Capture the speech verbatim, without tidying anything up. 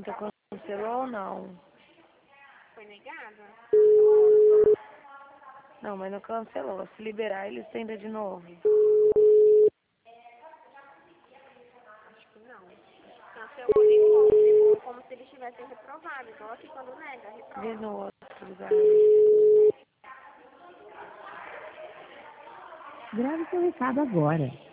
pergunta, cancelou ou não? Foi negada? Não, mas não cancelou. Se liberar, eles tentam de novo. Acho que não. Cancelou de novo, como se eles tivessem reprovado. Igual aqui quando nega, Vê reprova. no outro lugar. Grave seu recado agora.